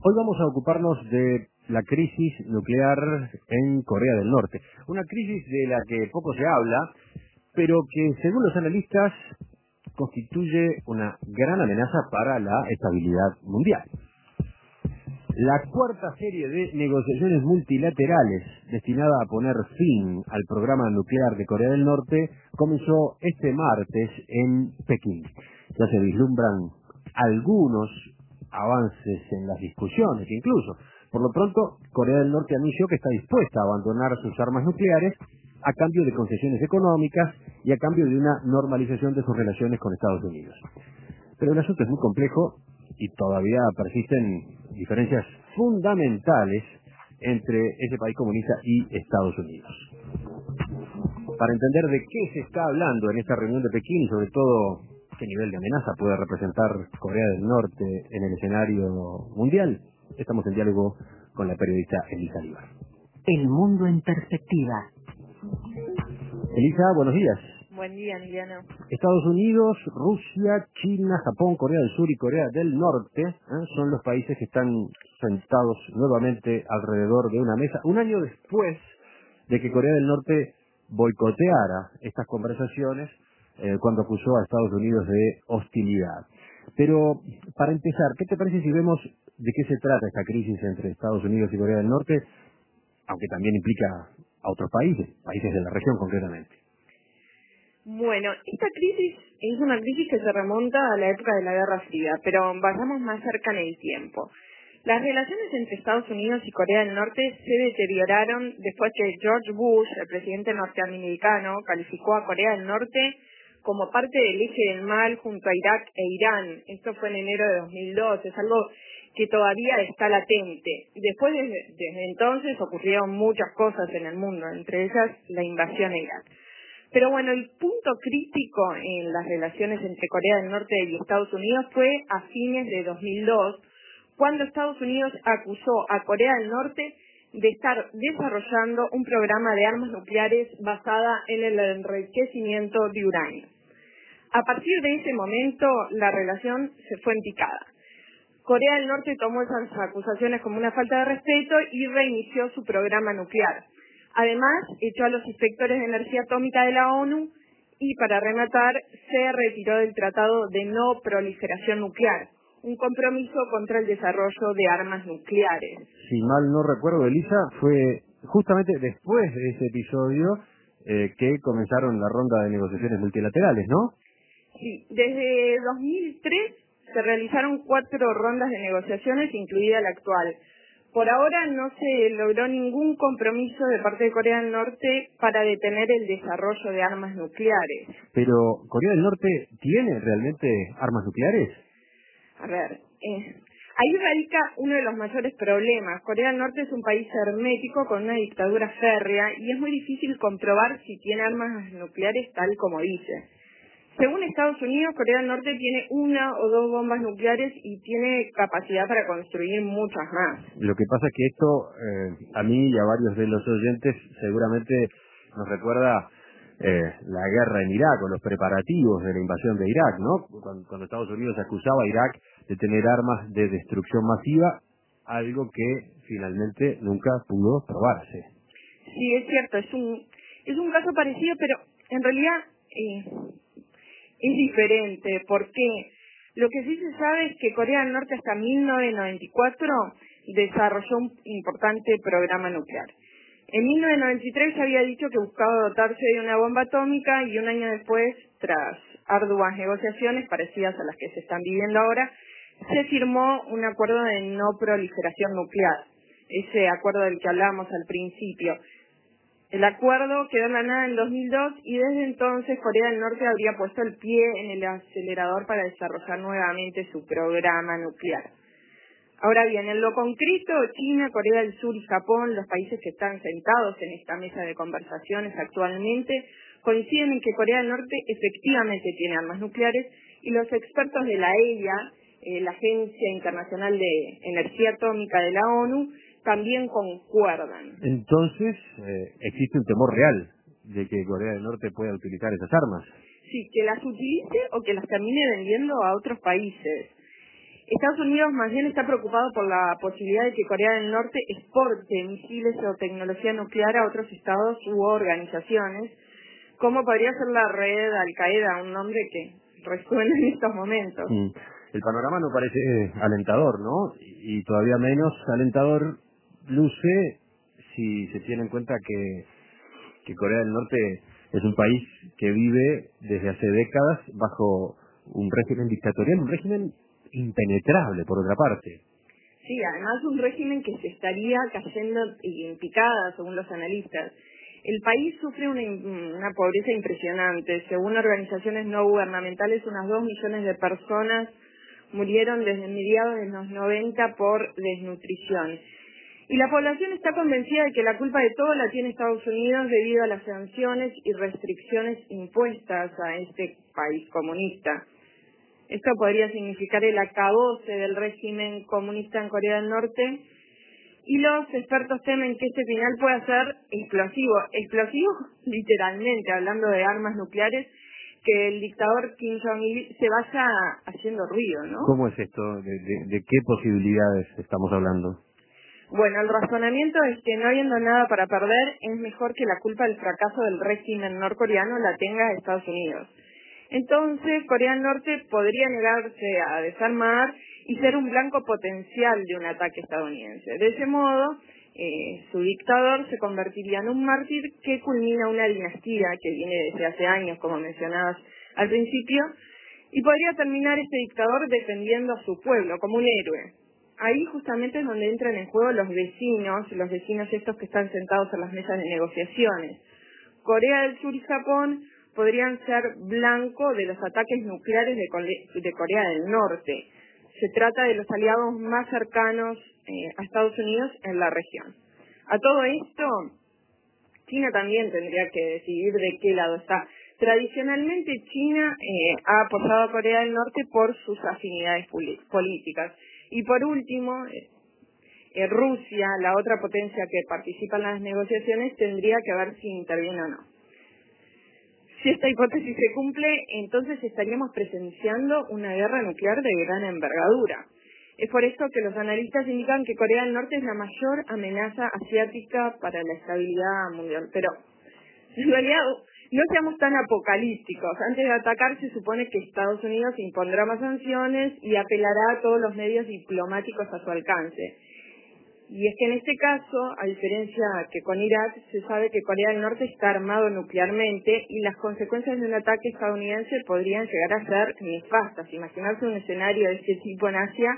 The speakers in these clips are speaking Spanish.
Hoy vamos a ocuparnos de la crisis nuclear en Corea del Norte. Una crisis de la que poco se habla, pero que, según los analistas, constituye una gran amenaza para la estabilidad mundial. La cuarta serie de negociaciones multilaterales destinada a poner fin al programa nuclear de Corea del Norte comenzó este martes en Pekín. Ya se vislumbran algunos avances en las discusiones, incluso. Por lo pronto, Corea del Norte anunció que está dispuesta a abandonar sus armas nucleares a cambio de concesiones económicas y a cambio de una normalización de sus relaciones con Estados Unidos. Pero el asunto es muy complejo y todavía persisten diferencias fundamentales entre ese país comunista y Estados Unidos. Para entender de qué se está hablando en esta reunión de Pekín y sobre todo qué nivel de amenaza puede representar Corea del Norte en el escenario mundial, estamos en diálogo con la periodista Elisa Líbar. El mundo en perspectiva. Elisa, buenos días. Buen día, Emiliano. Estados Unidos, Rusia, China, Japón, Corea del Sur y Corea del Norte son los países que están sentados nuevamente alrededor de una mesa, un año después de que Corea del Norte boicoteara estas conversaciones cuando acusó a Estados Unidos de hostilidad. Pero, para empezar, ¿qué te parece si vemos de qué se trata esta crisis entre Estados Unidos y Corea del Norte, aunque también implica a otros países de la región concretamente? Bueno, esta crisis es una crisis que se remonta a la época de la Guerra Fría, pero vayamos más cerca en el tiempo. Las relaciones entre Estados Unidos y Corea del Norte se deterioraron después que George Bush, el presidente norteamericano, calificó a Corea del Norte como parte del eje del mal junto a Irak e Irán. Esto fue en enero de 2002, es algo que todavía está latente. Después, desde entonces, ocurrieron muchas cosas en el mundo, entre ellas la invasión a Irak. Pero bueno, el punto crítico en las relaciones entre Corea del Norte y Estados Unidos fue a fines de 2002, cuando Estados Unidos acusó a Corea del Norte de estar desarrollando un programa de armas nucleares basada en el enriquecimiento de uranio. A partir de ese momento, la relación se fue en picada. Corea del Norte tomó esas acusaciones como una falta de respeto y reinició su programa nuclear. Además, echó a los inspectores de energía atómica de la ONU y, para rematar, se retiró del Tratado de No Proliferación Nuclear, un compromiso contra el desarrollo de armas nucleares. Si mal no recuerdo, Elisa, fue justamente después de ese episodio que comenzaron la ronda de negociaciones multilaterales, ¿no? Sí, desde 2003 se realizaron 4 rondas de negociaciones, incluida la actual. Por ahora no se logró ningún compromiso de parte de Corea del Norte para detener el desarrollo de armas nucleares. Pero, ¿Corea del Norte tiene realmente armas nucleares? A ver, ahí radica uno de los mayores problemas. Corea del Norte es un país hermético con una dictadura férrea y es muy difícil comprobar si tiene armas nucleares tal como dice. Según Estados Unidos, Corea del Norte tiene 1 o 2 bombas nucleares y tiene capacidad para construir muchas más. Lo que pasa es que esto, a mí y a varios de los oyentes, seguramente nos recuerda la guerra en Irak o los preparativos de la invasión de Irak, ¿no? Cuando Estados Unidos acusaba a Irak de tener armas de destrucción masiva, algo que finalmente nunca pudo probarse. Sí, es cierto, es un caso parecido, pero en realidad es diferente, porque lo que sí se sabe es que Corea del Norte hasta 1994 desarrolló un importante programa nuclear. En 1993 se había dicho que buscaba dotarse de una bomba atómica y un año después, tras arduas negociaciones parecidas a las que se están viviendo ahora, se firmó un acuerdo de no proliferación nuclear, ese acuerdo del que hablábamos al principio. El acuerdo quedó en la nada en 2002 y desde entonces Corea del Norte habría puesto el pie en el acelerador para desarrollar nuevamente su programa nuclear. Ahora bien, en lo concreto, China, Corea del Sur y Japón, los países que están sentados en esta mesa de conversaciones actualmente, coinciden en que Corea del Norte efectivamente tiene armas nucleares y los expertos de la EIA, la Agencia Internacional de Energía Atómica de la ONU, también concuerdan. Entonces, existe un temor real de que Corea del Norte pueda utilizar esas armas. Sí, que las utilice o que las termine vendiendo a otros países. Estados Unidos más bien está preocupado por la posibilidad de que Corea del Norte exporte misiles o tecnología nuclear a otros estados u organizaciones, como podría ser la red Al-Qaeda, un nombre que resuena en estos momentos. El panorama no parece alentador, ¿no? Y todavía menos alentador luce si se tiene en cuenta que Corea del Norte es un país que vive desde hace décadas bajo un régimen dictatorial, un régimen impenetrable, por otra parte. Sí, además un régimen que se estaría cayendo en picada, según los analistas. El país sufre una pobreza impresionante. Según organizaciones no gubernamentales, unas 2 millones de personas murieron desde mediados de los 90 por desnutrición. Y la población está convencida de que la culpa de todo la tiene Estados Unidos debido a las sanciones y restricciones impuestas a este país comunista. Esto podría significar el acabose del régimen comunista en Corea del Norte, y los expertos temen que este final pueda ser explosivo literalmente, hablando de armas nucleares, que el dictador Kim Jong-il se vaya haciendo ruido, ¿no? ¿Cómo es esto? ¿De qué posibilidades estamos hablando? Bueno, el razonamiento es que no habiendo nada para perder, es mejor que la culpa del fracaso del régimen norcoreano la tenga Estados Unidos. Entonces, Corea del Norte podría negarse a desarmar y ser un blanco potencial de un ataque estadounidense. De ese modo, su dictador se convertiría en un mártir que culmina una dinastía que viene desde hace años, como mencionabas al principio, y podría terminar este dictador defendiendo a su pueblo como un héroe. Ahí justamente es donde entran en juego los vecinos estos que están sentados en las mesas de negociaciones. Corea del Sur y Japón podrían ser blanco de los ataques nucleares de Corea del Norte. Se trata de los aliados más cercanos a Estados Unidos en la región. A todo esto, China también tendría que decidir de qué lado está. Tradicionalmente, China ha apoyado a Corea del Norte por sus afinidades políticas. Y por último, Rusia, la otra potencia que participa en las negociaciones, tendría que ver si interviene o no. Si esta hipótesis se cumple, entonces estaríamos presenciando una guerra nuclear de gran envergadura. Es por esto que los analistas indican que Corea del Norte es la mayor amenaza asiática para la estabilidad mundial. Pero, en realidad, no seamos tan apocalípticos. Antes de atacar, se supone que Estados Unidos impondrá más sanciones y apelará a todos los medios diplomáticos a su alcance. Y es que en este caso, a diferencia que con Irak, se sabe que Corea del Norte está armado nuclearmente y las consecuencias de un ataque estadounidense podrían llegar a ser nefastas. Imaginarse un escenario de este tipo en Asia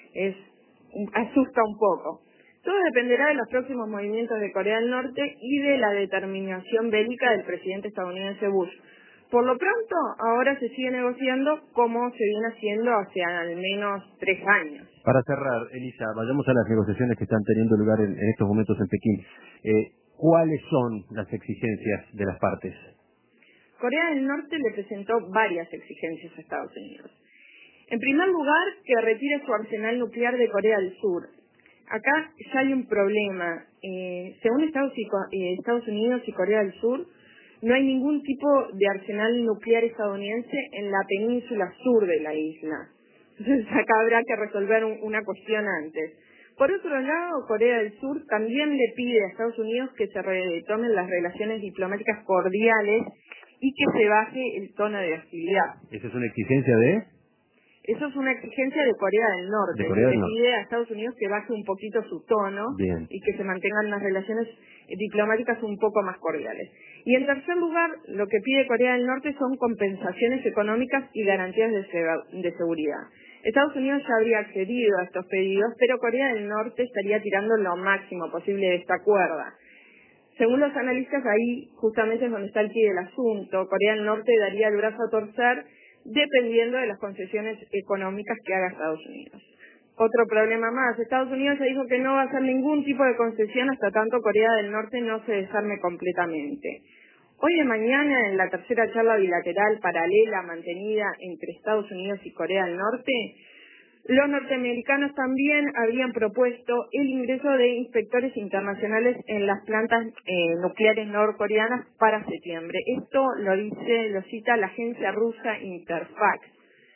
asusta un poco. Todo dependerá de los próximos movimientos de Corea del Norte y de la determinación bélica del presidente estadounidense Bush. Por lo pronto, ahora se sigue negociando como se viene haciendo hace al menos 3 años. Para cerrar, Elisa, vayamos a las negociaciones que están teniendo lugar en estos momentos en Pekín. ¿Cuáles son las exigencias de las partes? Corea del Norte le presentó varias exigencias a Estados Unidos. En primer lugar, que retire su arsenal nuclear de Corea del Sur. Acá ya hay un problema. Según Estados Unidos y Corea del Sur, no hay ningún tipo de arsenal nuclear estadounidense en la península sur de la isla. Entonces acá habrá que resolver una cuestión antes. Por otro lado, Corea del Sur también le pide a Estados Unidos que se retomen las relaciones diplomáticas cordiales y que se baje el tono de hostilidad. ¿Esa es una exigencia de...? Eso es una exigencia de Corea del Norte. Le pide a Estados Unidos que baje un poquito su tono. Bien. Y que se mantengan unas relaciones diplomáticas un poco más cordiales. Y en tercer lugar, lo que pide Corea del Norte son compensaciones económicas y garantías de seguridad. Estados Unidos ya habría accedido a estos pedidos, pero Corea del Norte estaría tirando lo máximo posible de esta cuerda. Según los analistas, ahí justamente es donde está el quid del asunto. Corea del Norte daría el brazo a torcer dependiendo de las concesiones económicas que haga Estados Unidos. Otro problema más, Estados Unidos ya dijo que no va a hacer ningún tipo de concesión hasta tanto Corea del Norte no se desarme completamente. Hoy de mañana, en la tercera charla bilateral paralela mantenida entre Estados Unidos y Corea del Norte, los norteamericanos también habían propuesto el ingreso de inspectores internacionales en las plantas nucleares norcoreanas para septiembre. Esto lo cita la agencia rusa Interfax.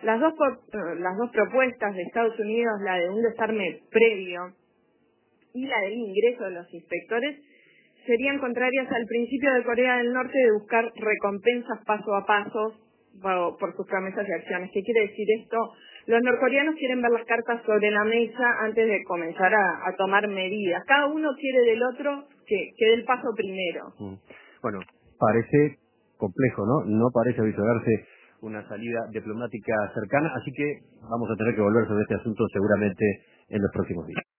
Las dos propuestas de Estados Unidos, la de un desarme previo y la del ingreso de los inspectores, serían contrarias al principio de Corea del Norte de buscar recompensas paso a paso por sus promesas y acciones. ¿Qué quiere decir esto? Los norcoreanos quieren ver las cartas sobre la mesa antes de comenzar a tomar medidas. Cada uno quiere del otro que dé el paso primero. Bueno, parece complejo, ¿no? No parece vislumbrarse una salida diplomática cercana, así que vamos a tener que volver sobre este asunto seguramente en los próximos días.